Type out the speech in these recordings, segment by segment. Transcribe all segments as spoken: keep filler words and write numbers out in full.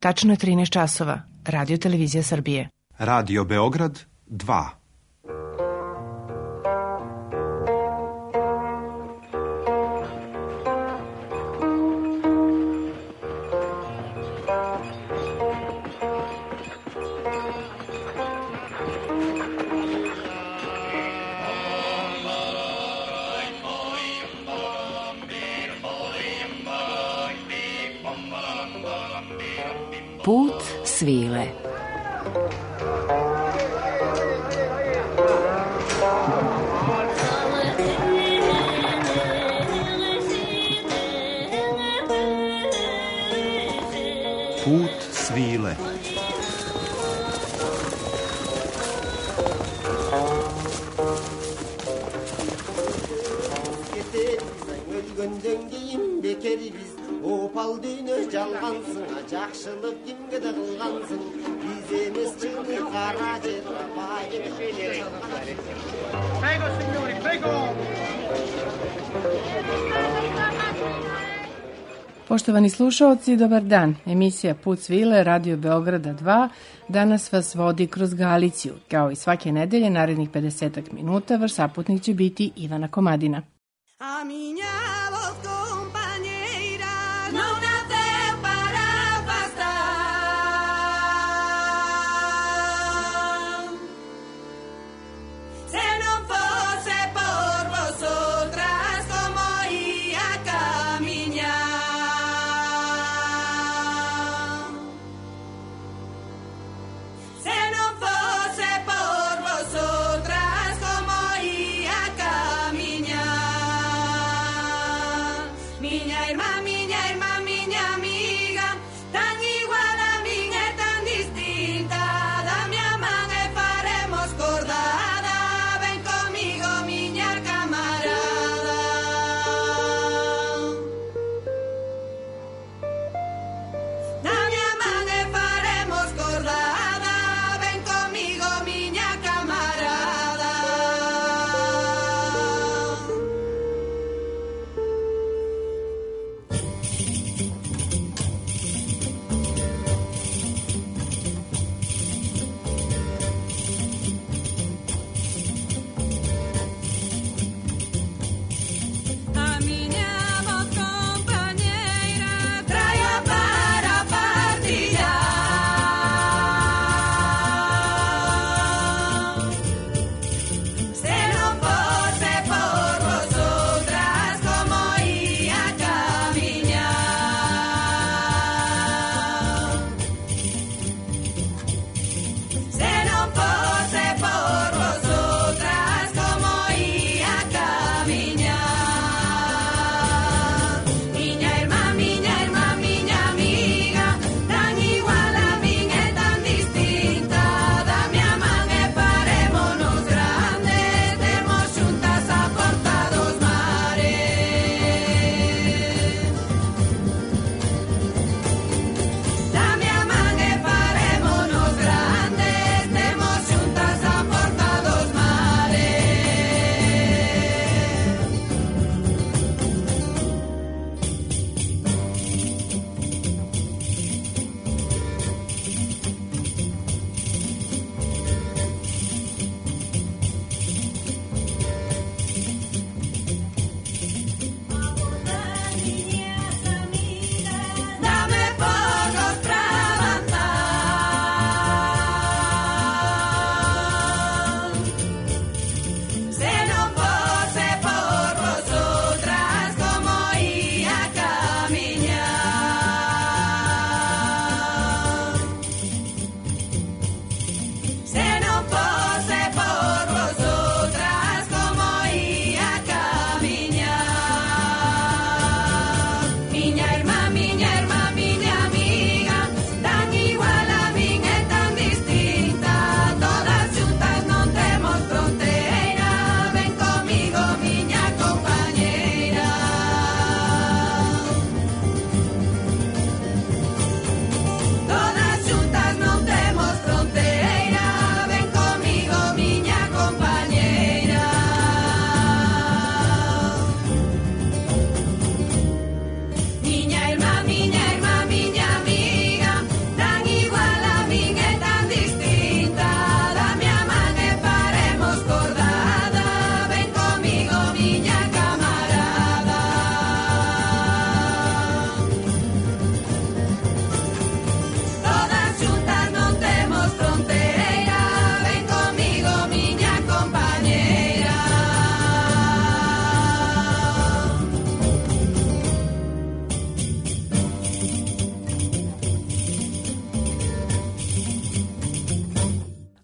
Tačno je trinaest časova. Radio Televizija Srbije. Radio Beograd dva. Put svile. Put svile. Opal düğünü жалғансың, жақшылық кімге де қылғансың, біз емес чыны қара жер Prego, signori, prego! Poštovani slušaoci, dobar dan. Emisija Put svile, Radio Beograda dva, danas vas vodi kroz Galiciju. Kao i svake nedelje, narednih pedeset minuta, vaš saputnik će biti Ivana Komadina. A minha voz companheira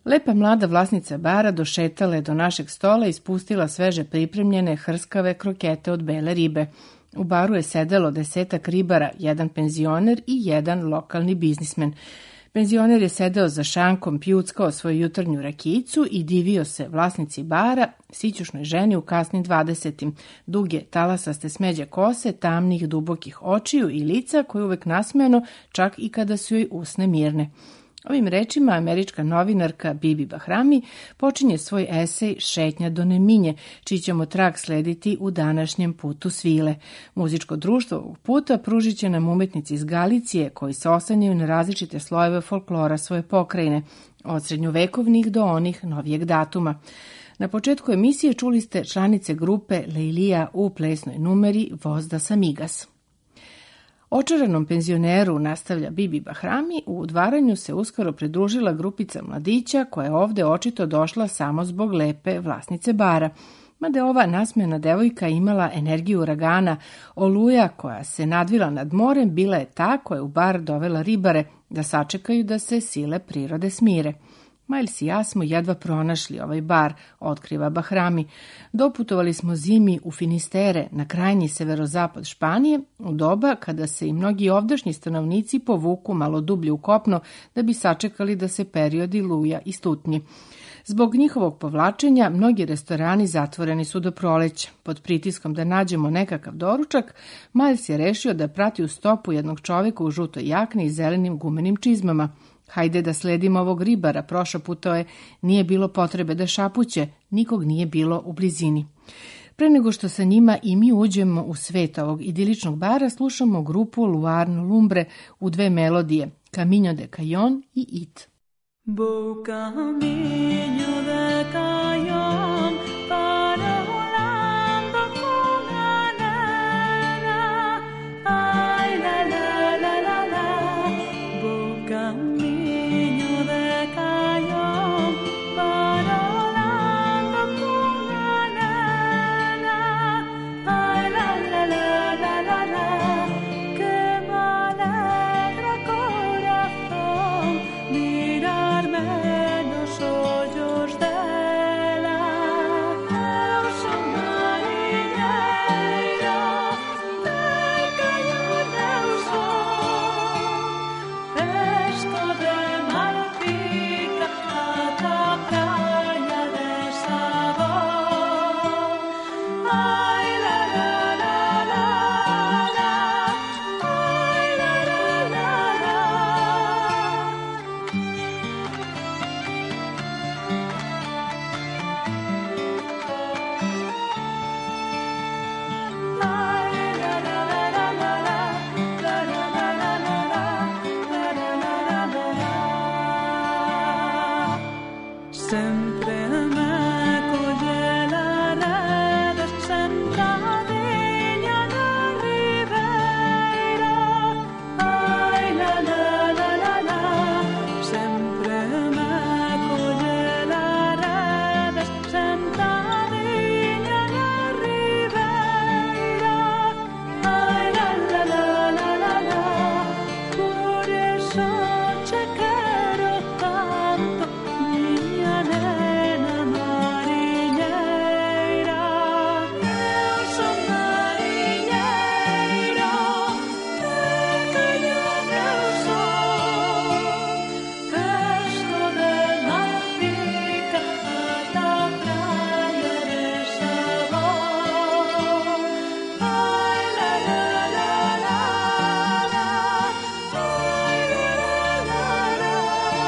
Lepa mlada vlasnica bara došetala je do našeg stola i spustila sveže pripremljene hrskave krokete od bele ribe. U baru je sedelo desetak ribara, jedan penzioner i jedan lokalni biznismen. Penzioner je sedeo za šankom, pjuckao svoju jutarnju rakijicu i divio se vlasnici bara, sićušnoj ženi u kasnim dvadesetim, duge, talasaste smeđe kose, tamnih, dubokih očiju i lica koje uvek nasmejano, čak i kada su joj usne mirne. Ovim rečima američka novinarka Bibi Bahrami počinje svoj esej Šetnja do Neminje, čiji ćemo trag slediti u današnjem Putu svile. Muzičko društvo ovog puta pružit će nam umetnici iz Galicije koji se oslanjaju na različite slojeve folklora svoje pokrajine, od srednjovekovnih do onih novijeg datuma. Na početku emisije čuli ste članice grupe Lejlija u plesnoj numeri Vozda Samigas. Očaranom penzioneru, nastavlja Bibi Bahrami, u udvaranju se uskoro pridružila grupica mladića koja je ovde očito došla samo zbog lepe vlasnice bara. Mada je ova nasmejana devojka imala energiju uragana, oluja koja se nadvila nad morem bila je ta koja je u bar dovela ribare da sačekaju da se sile prirode smire. Miles i ja smo jedva pronašli ovaj bar, otkriva Bahrami. Doputovali smo zimi u Finistere, na krajnji severozapad Španije, u doba kada se i mnogi ovdašnji stanovnici povuku malo dublje u kopno da bi sačekali da se periodi luja istutnji. Zbog njihovog povlačenja, mnogi restorani zatvoreni su do proleća. Pod pritiskom da nađemo nekakav doručak, Miles je rešio da prati u stopu jednog čoveka u žutoj jakni i zelenim gumenim čizmama. Hajde da sledimo ovog ribara, prošaputao je, nije bilo potrebe da šapuće, nikog nije bilo u blizini. Pre nego što sa njima i mi uđemo u svet ovog idiličnog bara, slušamo grupu Luarno Lumbre u dve melodije, Camino de Cayón i It. Bo camino de Cayón, parolando con la nena, ay la la la la la. Bo camino de Cayón, parolando con la nena, ay la la la la la la. Que me alegra corazón mirarme los ojos de la rosa marinera del Cayón del sol, fresco de Malpica hasta playa de sabor. Ay la la la la la, ay la la la la. Sempre me colle la rede sentadinha na ribeira. Ai la la la la la. Sempre me colle la rede sentadinha na ribeira. Ai la la la la la la. Por eso te quero tanto, minha nena marinheira. Eu sou marinheiro del Cayón del sol, fresco de Malpica hasta playa de sabor. Ay la la la la la, ay la la la la.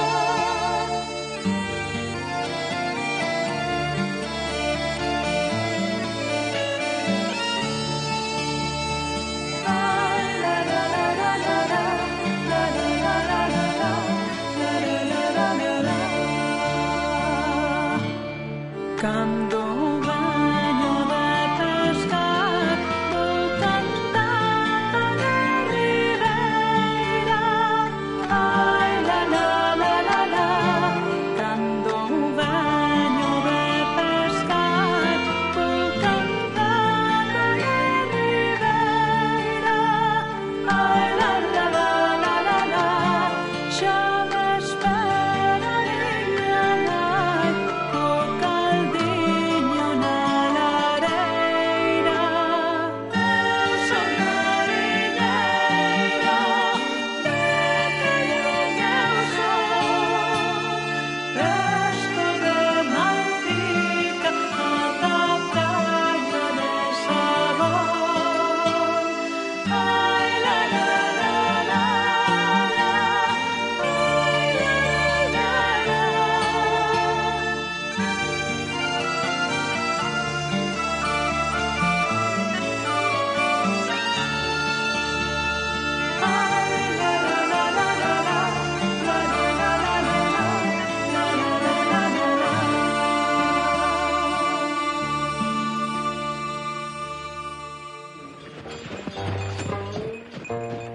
Cando venho de pescar, vou cantando na ribeira. Ai la la la la la. Cando venho de pescar, vou cantando na ribeira. Ai la la la la la la. Já me espera minha nena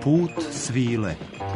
Put svile.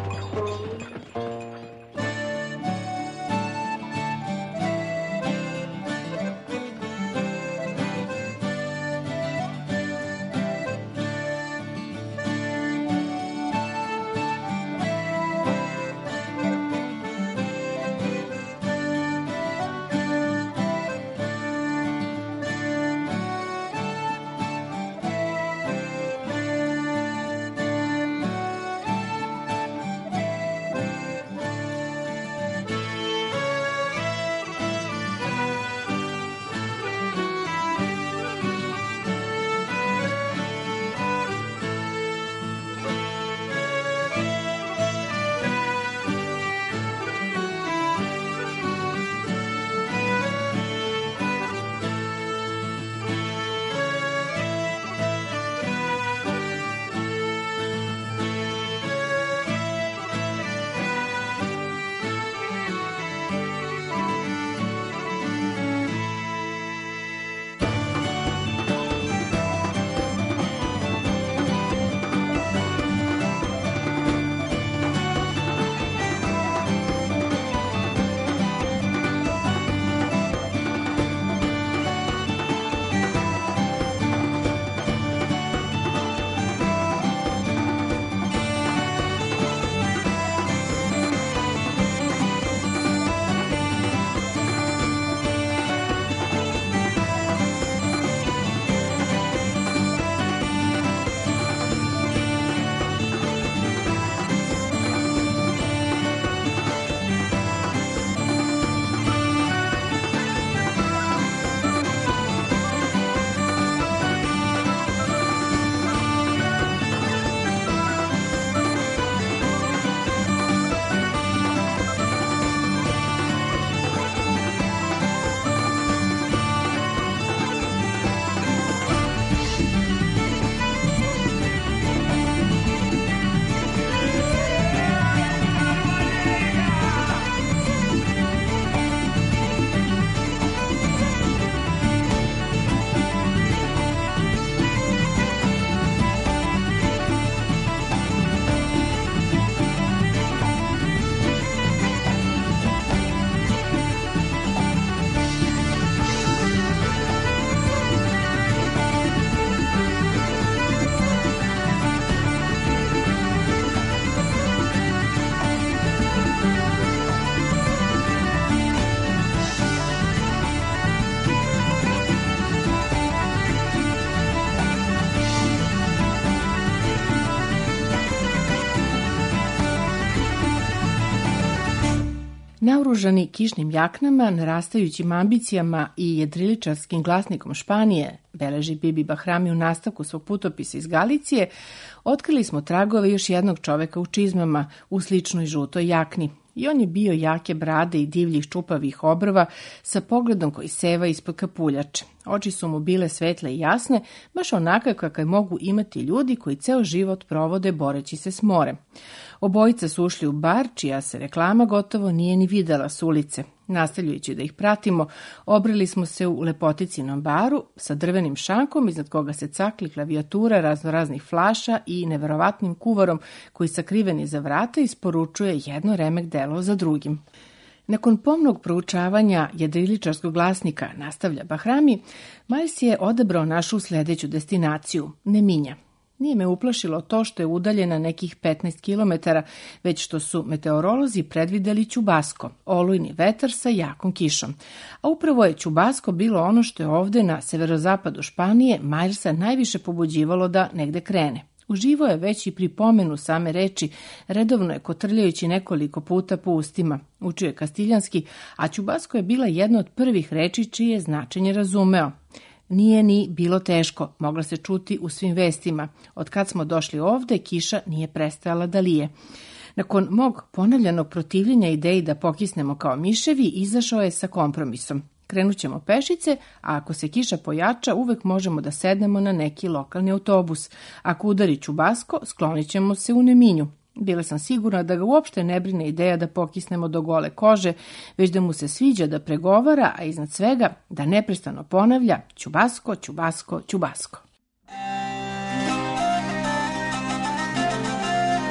Naoružani kišnim jaknama, narastajućim ambicijama i jedriličarskim glasnikom Španije, beleži Bibi Bahrami u nastavku svog putopisa iz Galicije, otkrili smo tragove još jednog čoveka u čizmama u sličnoj žutoj jakni. I on je bio jake brade i divljih čupavih obrva sa pogledom koji seva ispod kapuljače. Oči su mu bile svetle i jasne, baš onakve kakve mogu imati ljudi koji ceo život provode boreći se s morem. Obojica su ušli u bar, čija se reklama gotovo nije ni videla s ulice. Nastavljajući da ih pratimo, obrili smo se u lepoticinom baru sa drvenim šankom iznad koga se cakli klavijatura raznoraznih flaša i neverovatnim kuvarom koji sakriven iza vrata isporučuje jedno remek delo za drugim. Nakon pomnog proučavanja jedriličarskog glasnika, nastavlja Bahrami, Miles je odabrao našu sledeću destinaciju, Neminja. Nije me uplašilo to što je udaljena nekih petnaest kilometara, već što su meteorolozi predvideli Ćubasko, olujni vetar sa jakom kišom. A upravo je Ćubasko bilo ono što je ovde na severozapadu Španije Milesa najviše pobuđivalo da negde krene. Uživo je već i pri pomenu same reči, redovno je kotrljajući nekoliko puta po ustima. Učio je kastiljanski, a Ćubasko je bila jedna od prvih reči čije značenje razumeo. Nije ni bilo teško, mogla se čuti u svim vestima. Od kad smo došli ovde, kiša nije prestajala da lije. Nakon mog ponavljanog protivljenja ideji da pokisnemo kao miševi, izašao je sa kompromisom. Krenut ćemo pešice, a ako se kiša pojača, uvek možemo da sednemo na neki lokalni autobus. Ako udari Ćubasko, sklonit ćemo se u Neminju. Bila sam sigurna da ga uopšte ne brine ideja da pokisnemo do gole kože, već da mu se sviđa da pregovara, a iznad svega da neprestano ponavlja Ćubasko, Ćubasko, Ćubasko.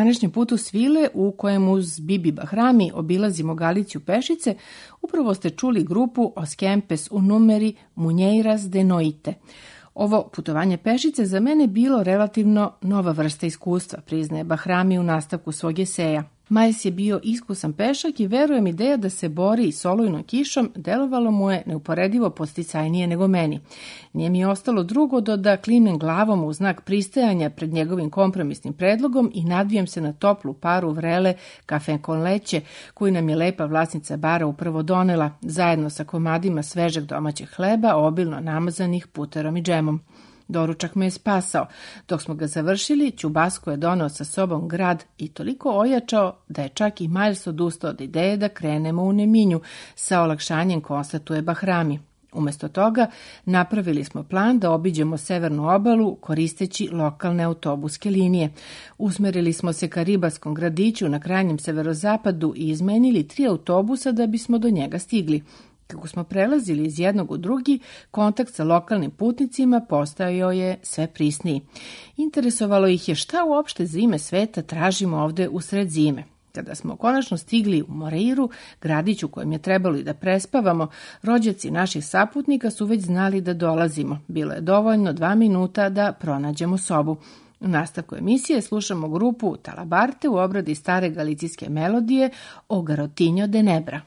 današnjem putu svile u kojem uz Bibi Bahrami obilazimo Galiciju pešice, upravo ste čuli grupu Os Kempes u numeri Munheiras de Noite. Ovo putovanje pešice za mene bilo relativno nova vrsta iskustva, priznaje Bahrami u nastavku svog eseja. Majes je bio iskusan pešak i verujem ideja da se bori i s olujnom kišom delovalo mu je neuporedivo podsticajnije nego meni. Nije mi ostalo drugo do da klimnem glavom u znak pristajanja pred njegovim kompromisnim predlogom i nadvijem se na toplu paru vrele kafe con leće koju nam je lepa vlasnica bara upravo donela, zajedno sa komadima svežeg domaćeg hleba, obilno namazanih puterom i džemom. Doručak me je spasao. Dok smo ga završili, Ćubasko je doneo sa sobom grad i toliko ojačao da je čak i Miles odustao od ideje da krenemo u Neminju, sa olakšanjem konstatuje Bahrami. Umesto toga, napravili smo plan da obiđemo severnu obalu koristeći lokalne autobuske linije. Usmerili smo se ka ribarskom gradiću na krajnjem severozapadu i izmenili tri autobusa da bismo do njega stigli. Kako smo prelazili iz jednog u drugi, kontakt sa lokalnim putnicima postajao je sve prisniji. Interesovalo ih je šta uopšte za ime sveta tražimo ovde usred zime. Kada smo konačno stigli u Moreiru, gradić u kojem je trebalo i da prespavamo, rođaci naših saputnika su već znali da dolazimo. Bilo je dovoljno dva minuta da pronađemo sobu. U nastavku emisije slušamo grupu Talabarte u obradi stare galicijske melodije O Garotinho de Nebra.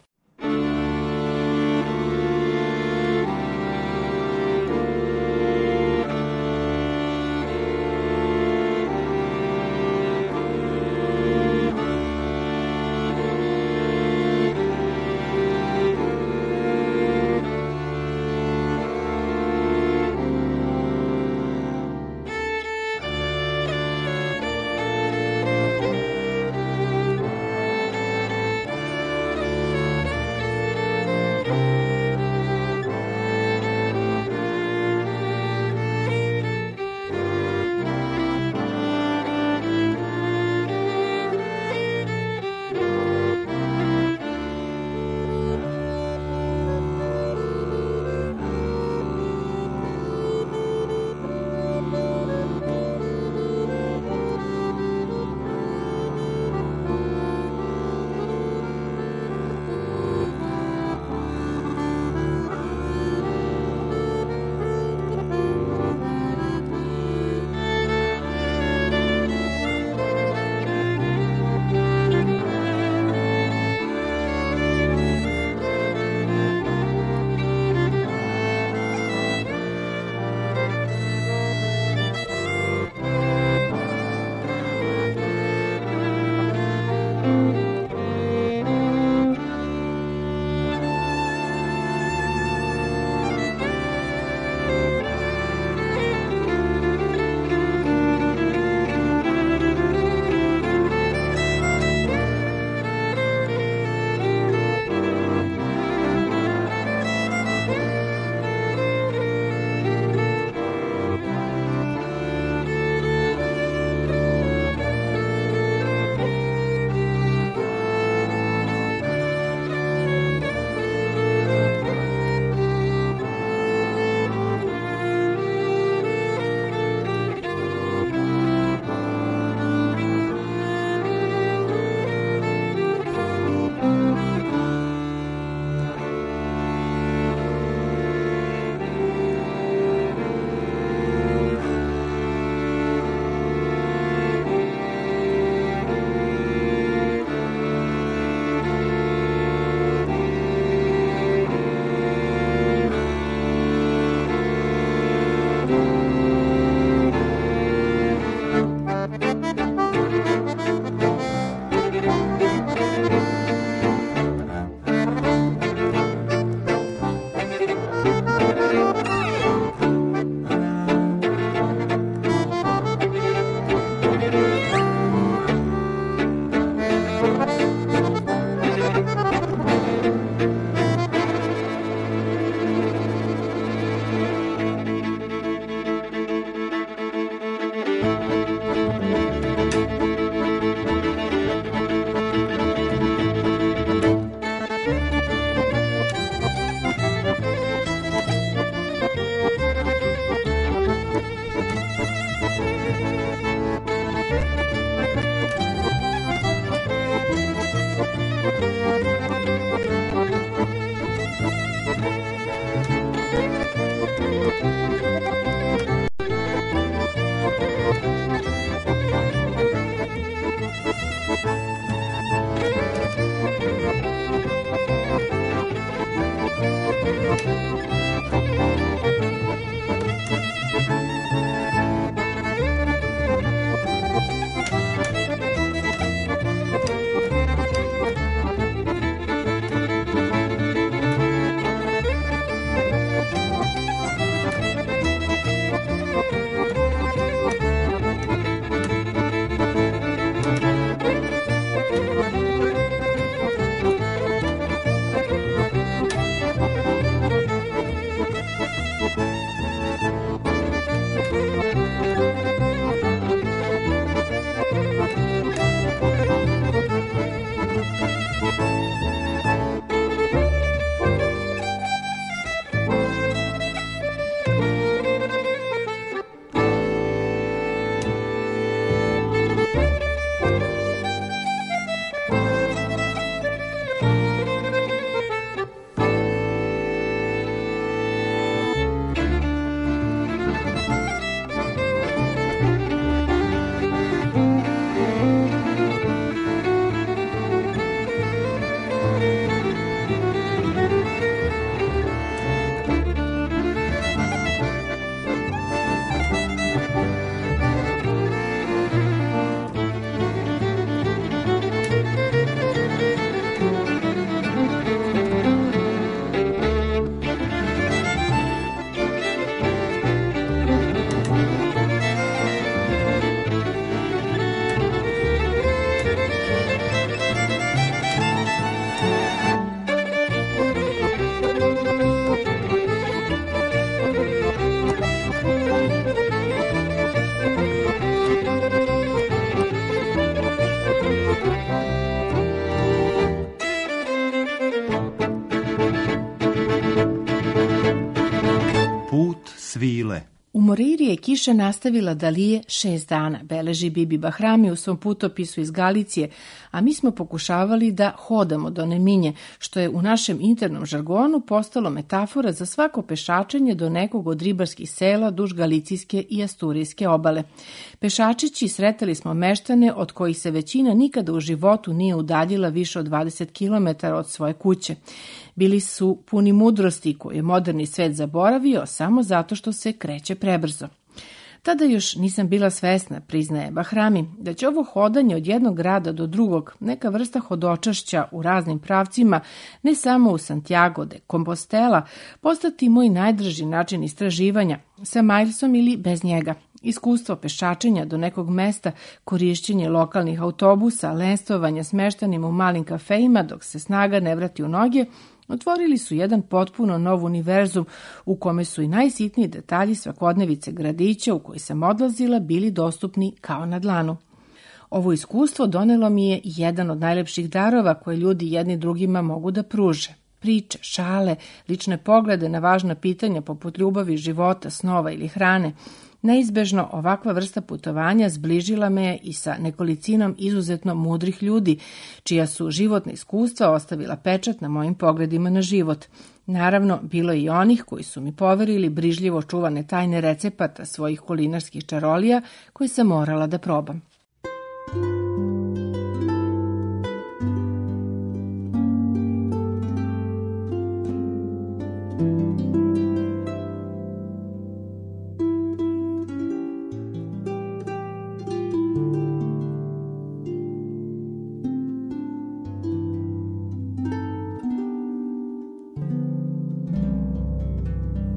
svile. U Moreiri je kiša nastavila da lije šest dana, beleži Bibi Bahrami u svom putopisu iz Galicije, a mi smo pokušavali da hodamo do Neminje, što je u našem internom žargonu postalo metafora za svako pešačenje do nekog od ribarskih sela duž Galicijske i Asturijske obale. Pešačići sretali smo meštane od kojih se većina nikada u životu nije udaljila više od dvadeset kilometara od svoje kuće. Bili su puni mudrosti koju je moderni svet zaboravio samo zato što se kreće prebrzo. Tada još nisam bila svesna, priznaje Bahrami, da će ovo hodanje od jednog grada do drugog, neka vrsta hodočašća u raznim pravcima, ne samo u Santiago de Compostela, postati moj najdraži način istraživanja, sa Milesom ili bez njega. Iskustvo pešačenja do nekog mesta, korišćenje lokalnih autobusa, lenstovanja smeštanim u malim kafejima dok se snaga ne vrati u noge, otvorili su jedan potpuno nov univerzum u kome su i najsitniji detalji svakodnevice gradića u koji sam odlazila bili dostupni kao na dlanu. Ovo iskustvo donelo mi je jedan od najlepših darova koje ljudi jedni drugima mogu da pruže. Priče, šale, lične poglede na važna pitanja poput ljubavi, života, snova ili hrane. Neizbežno ovakva vrsta putovanja zbližila me je i sa nekolicinom izuzetno mudrih ljudi, čija su životna iskustva ostavila pečat na mojim pogledima na život. Naravno, bilo je i onih koji su mi poverili brižljivo čuvane tajne recepata svojih kulinarskih čarolija koje sam morala da probam.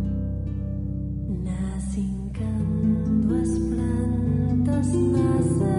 Nascem as plantas nas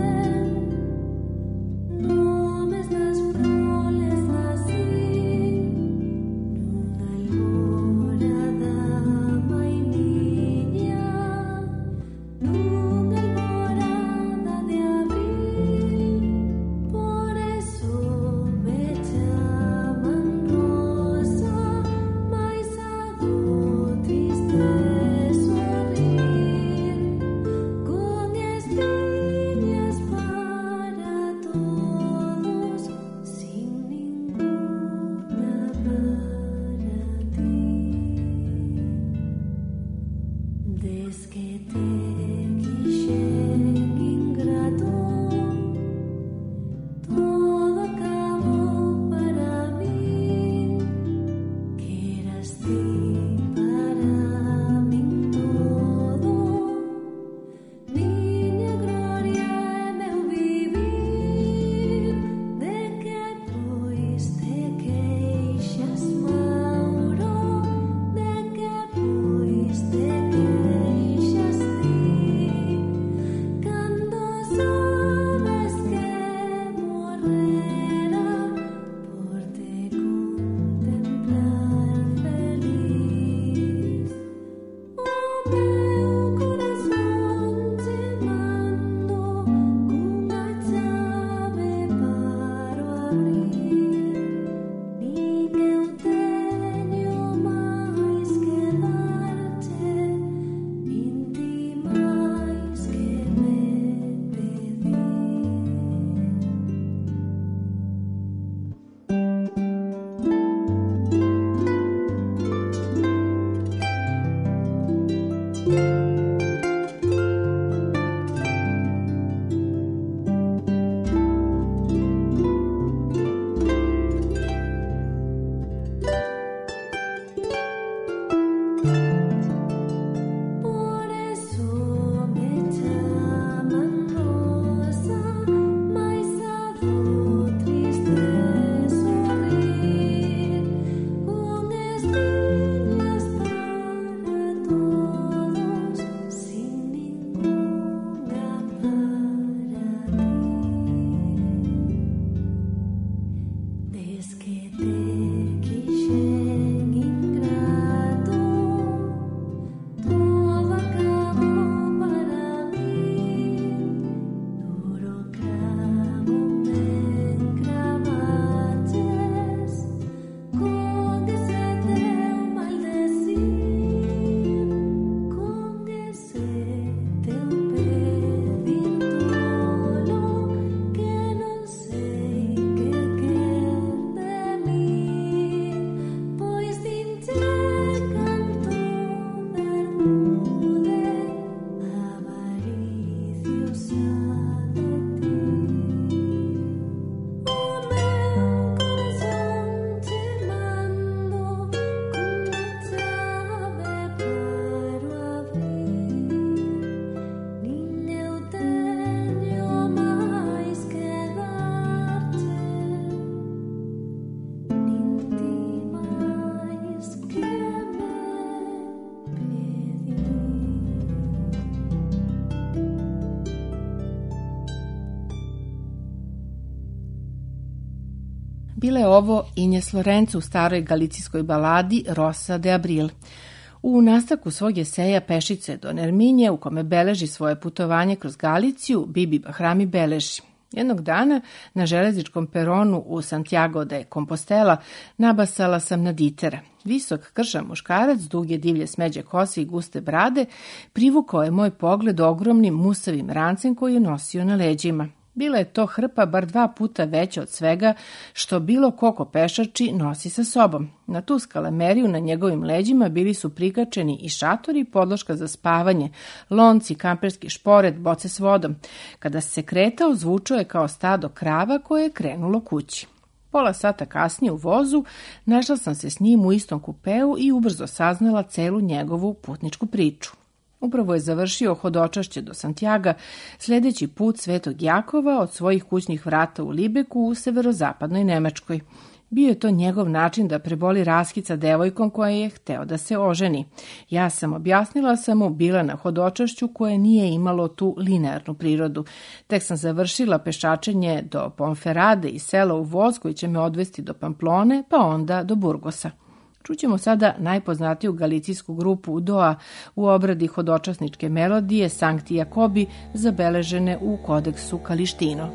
Bile je ovo Injes Lorenzo u staroj galicijskoj baladi Rosa de Abril. U nastavku svog eseja Pešice do Nerminje, u kome beleži svoje putovanje kroz Galiciju, Bibi Bahrami beleži: jednog dana na železničkom peronu u Santiago de Compostela nabasala sam na ditera. Visok kršan muškarac, duge divlje smeđe kose i guste brade, privukao je moj pogled ogromnim musavim rancem koji je nosio na leđima. Bila je to hrpa bar dva puta veća od svega što bilo ko pešači nosi sa sobom. Na tu skalameriju na njegovim leđima bili su prikačeni i šatori, podloška za spavanje, lonci, kamperski šporet, boce s vodom. Kada se kretao, zvučao je kao stado krava koje je krenulo kući. Pola sata kasnije u vozu našla sam se s njim u istom kupeu i ubrzo saznala celu njegovu putničku priču. Upravo je završio hodočašće do Santiaga, sledeći put Svetog Jakova od svojih kućnih vrata u Libeku u severozapadnoj Nemačkoj. Bio je to njegov način da preboli raskid sa devojkom koja je hteo da se oženi. Ja sam objasnila sam mu bila na hodočašću koje nije imalo tu linearnu prirodu. Tek sam završila pešačenje do Ponferrade i sela u voz koji će me odvesti do Pamplone, pa onda do Burgosa. Čućemo sada najpoznatiju galicijsku grupu Udoa u obradi hodočasničke melodije Sankti Jakobi zabeležene u kodeksu Kalištino.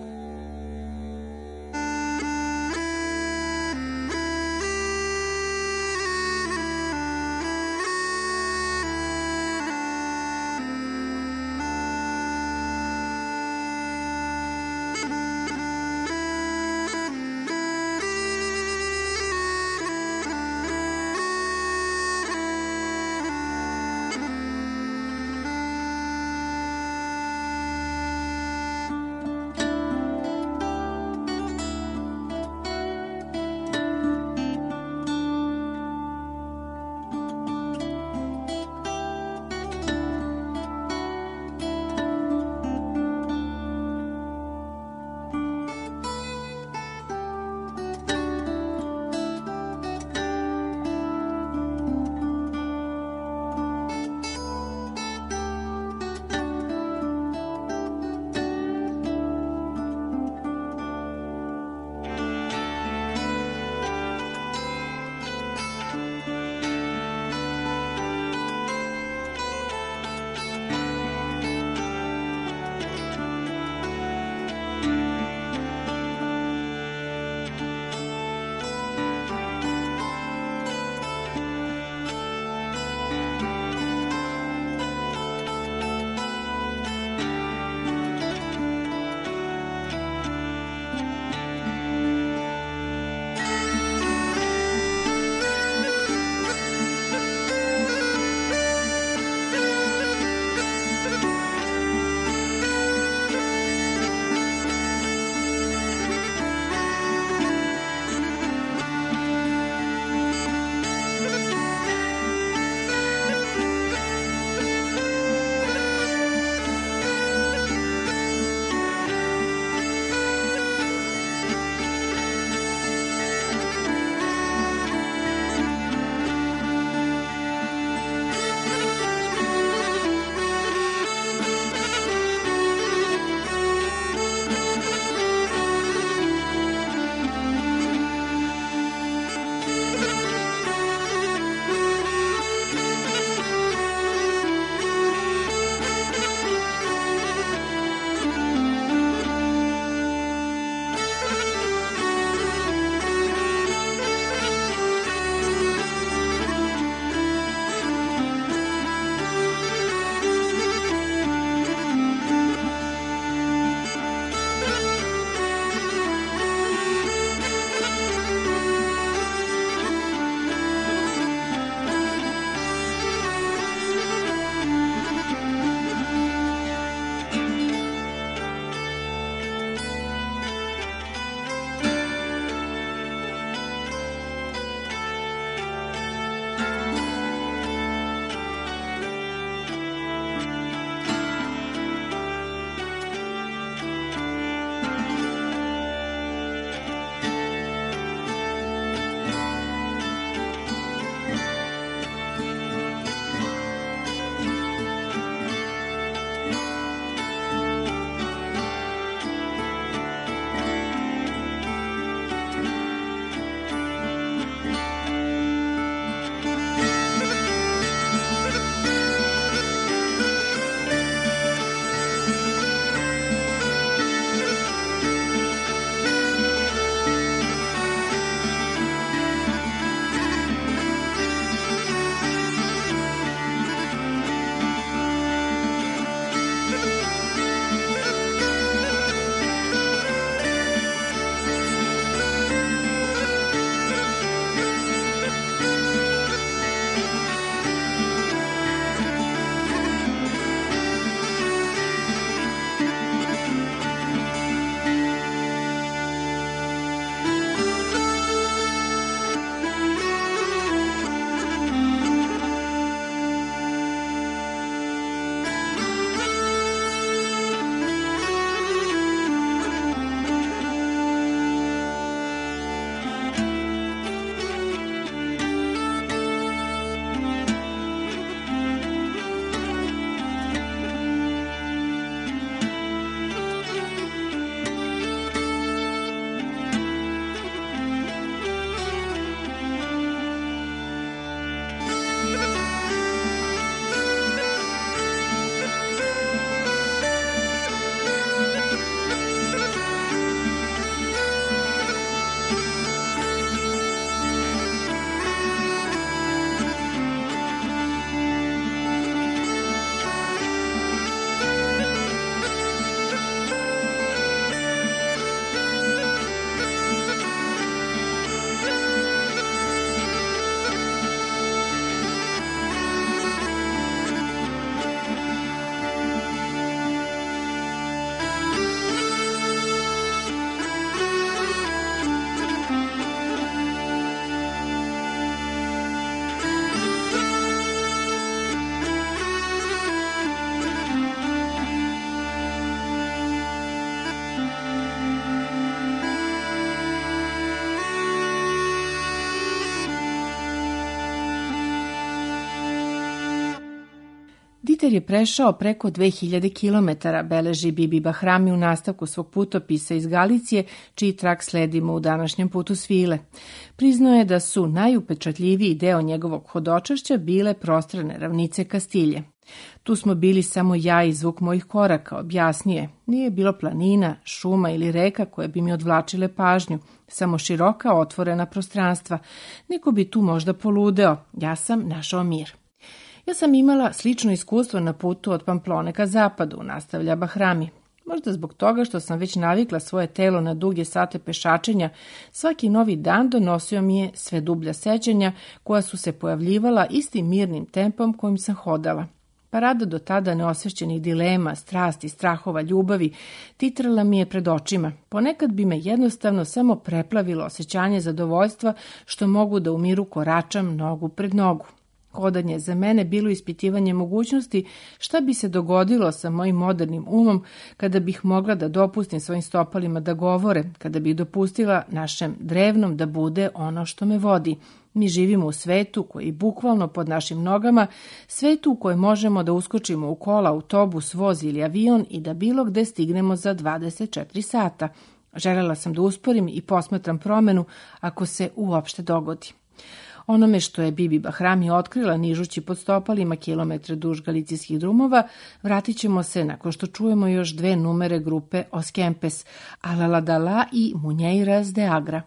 Eter je prešao preko dve hiljade kilometara, beleži Bibi Bahrami u nastavku svog putopisa iz Galicije, čiji trak sledimo u današnjem putu svile. Priznao je da su najupečatljiviji deo njegovog hodočašća bile prostrane ravnice Kastilje. Tu smo bili samo ja i zvuk mojih koraka, objasnije. Nije bilo planina, šuma ili reka koje bi mi odvlačile pažnju, samo široka otvorena prostranstva. Neko bi tu možda poludeo, ja sam našao mir. Ja sam imala slično iskustvo na putu od Pamplone ka zapadu, nastavlja Bahrami. Možda zbog toga što sam već navikla svoje telo na duge sate pešačenja, svaki novi dan donosio mi je sve dublja sećanja koja su se pojavljivala istim mirnim tempom kojim sam hodala. Parada do tada neosvešćenih dilema, strasti, strahova, ljubavi titrala mi je pred očima. Ponekad bi me jednostavno samo preplavilo osjećanje zadovoljstva što mogu da u miru koračam nogu pred nogu. Hodanje za mene bilo ispitivanje mogućnosti šta bi se dogodilo sa mojim modernim umom kada bih mogla da dopustim svojim stopalima da govore, kada bih dopustila našem drevnom da bude ono što me vodi. Mi živimo u svetu koji bukvalno pod našim nogama, svetu u kojem možemo da uskočimo u kola, autobus, voz ili avion i da bilo gde stignemo za dvadeset četiri sata. Želela sam da usporim i posmatram promenu ako se uopšte dogodi. Onome što je Bibi Bahrami otkrila nižući pod stopalima kilometre duž galicijskih drumova, vratit ćemo se nakon što čujemo još dve numere grupe Os Kempes, Alaladala i Muñeiras de Agra.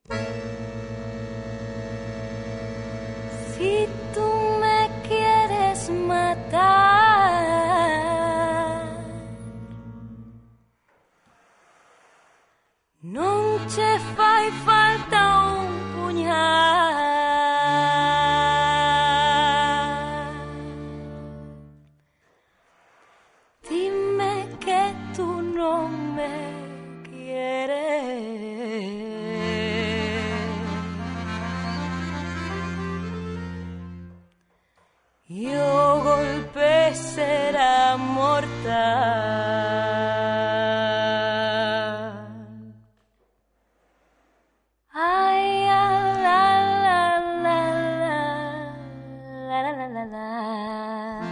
Si tú me quieres matar, non ce fai falta un puñal. Dime que tú no me quieres. Yo golpe será mortal. Ay, la la la la la la la la.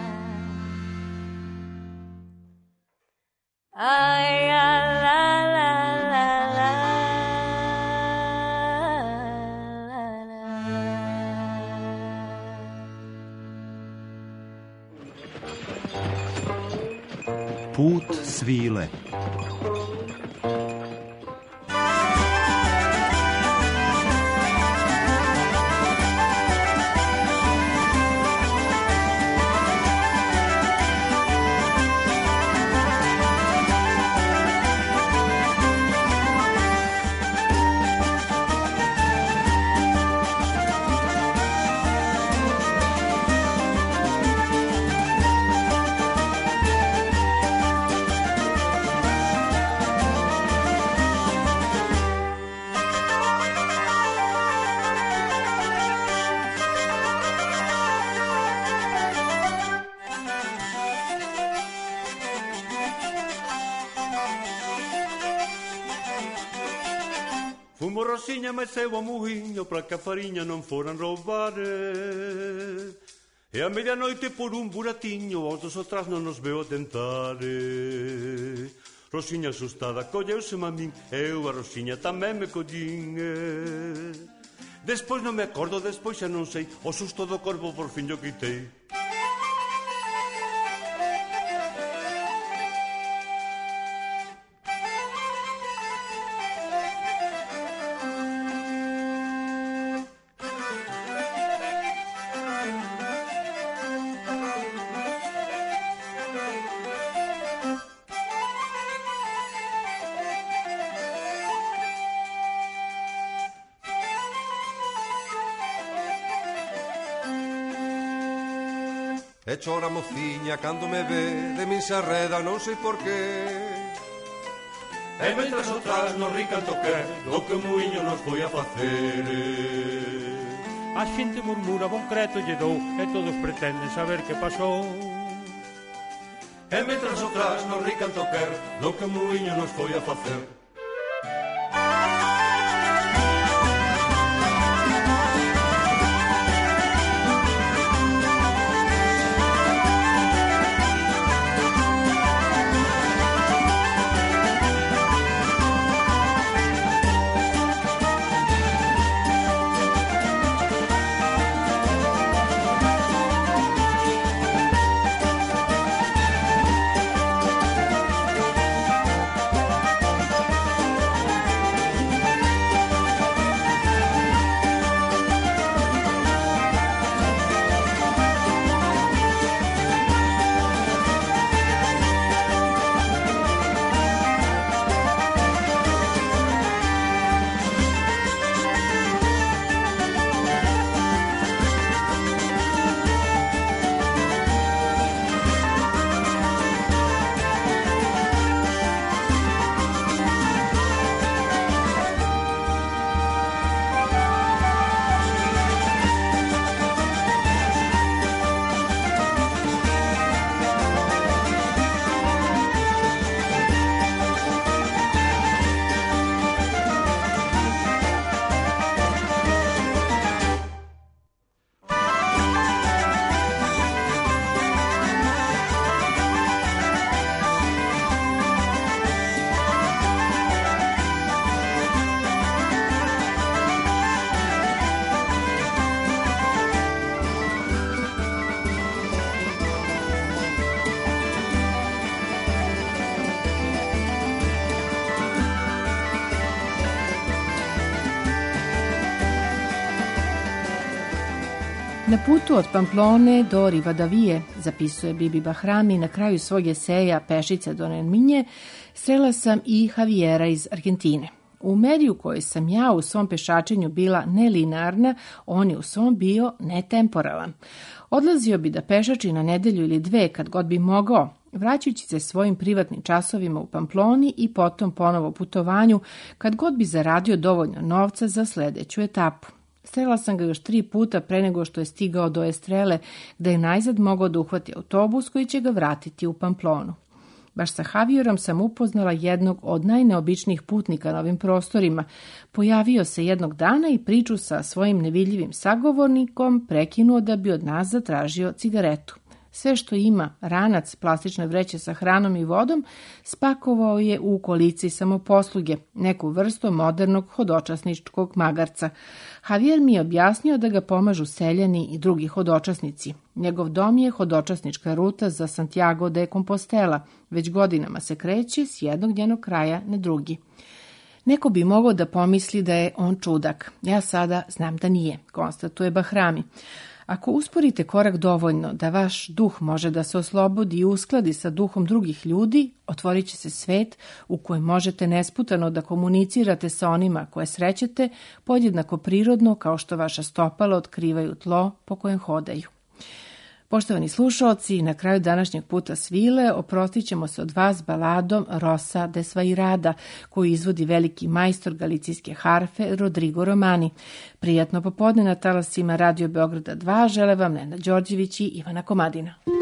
Ay, la la la la la. Put svile. Fumo Rosinha, mas eu a murrinho pra que a farinha não foram roubar. E a meia-noite por um buratinho aos dos atrás não nos veio a tentar. Rosinha assustada colleu-se-me a min, eu a Rosinha tamén me collín. Despois non me acordo, despois xa non sei, o susto do corpo por fin yo quitei. E chora mociña cando me ve, de min se arreda, non sei porqué. E mentras outras nos rican toquer, do que o muiño nos foi a facer. A xente murmura bon creto lle dou, e todos pretenden saber que pasou. E mentras outras nos rican toquer, do que o muiño nos foi a facer. Na putu od Pamplone do Rivadavije, zapisuje Bibi Bahrami na kraju svog eseja Pešice do Nerminje, srela sam i Javiera iz Argentine. U meri u kojoj sam ja u svom pešačenju bila nelinearna, on je u svom bio netemporalan. Odlazio bi da pešači na nedelju ili dve kad god bi mogao, vraćajući se svojim privatnim časovima u Pamploni i potom ponovo putovanju kad god bi zaradio dovoljno novca za sledeću etapu. Srela sam ga još tri puta pre nego što je stigao do Estrele, gde je najzad mogao da uhvati autobus koji će ga vratiti u Pamplonu. Baš sa Javierom sam upoznala jednog od najneobičnijih putnika na ovim prostorima. Pojavio se jednog dana i priču sa svojim nevidljivim sagovornikom prekinuo da bi od nas zatražio cigaretu. Sve što ima, ranac, plastične vreće sa hranom i vodom, spakovao je u kolici samoposluge, neku vrstu modernog hodočasničkog magarca. Javier mi je objasnio da ga pomažu seljani i drugi hodočasnici. Njegov dom je hodočasnička ruta za Santiago de Compostela, već godinama se kreće s jednog njenog kraja na drugi. Neko bi mogao da pomisli da je on čudak. Ja sada znam da nije, konstatuje Bahrami. Ako usporite korak dovoljno da vaš duh može da se oslobodi i uskladi sa duhom drugih ljudi, otvorit će se svet u kojem možete nesputano da komunicirate sa onima koje srećete podjednako prirodno kao što vaša stopala otkrivaju tlo po kojem hodaju. Poštovani slušaoci, na kraju današnjeg puta svile oprostit ćemo se od vas baladom Rosa de Svairada, koju izvodi veliki majstor galicijske harfe Rodrigo Romani. Prijatno popodne na talasima Radio Beograda dva žele vam Nena Đorđević i Ivana Komadina.